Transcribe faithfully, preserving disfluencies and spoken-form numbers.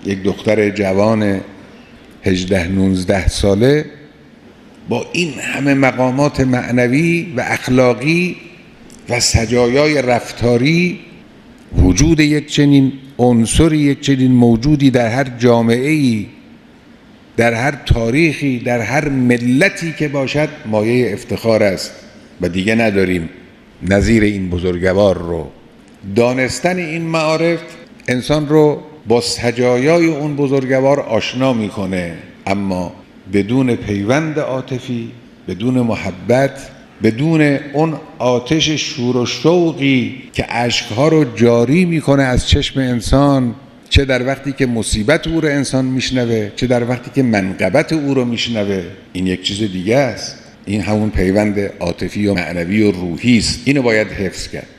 یک دختر جوان هجده نوزده ساله با این همه مقامات معنوی و اخلاقی و سجایای رفتاری، وجود یک چنین عنصری، یک چنین موجودی در هر جامعه‌ای، در هر تاریخی، در هر ملتی که باشد مایه افتخار است و دیگه نداریم نظیر این بزرگوار رو. دانستن این معارف انسان رو با سجایای اون بزرگوار آشنا میکنه، اما بدون پیوند عاطفی، بدون محبت، بدون اون آتش شور و شوقی که اشکها رو جاری میکنه از چشم انسان، چه در وقتی که مصیبت او رو انسان میشنوه، چه در وقتی که منقبت او رو میشنوه، این یک چیز دیگه است. این همون پیوند عاطفی و معنوی و روحی است. اینو باید حفظ کرد.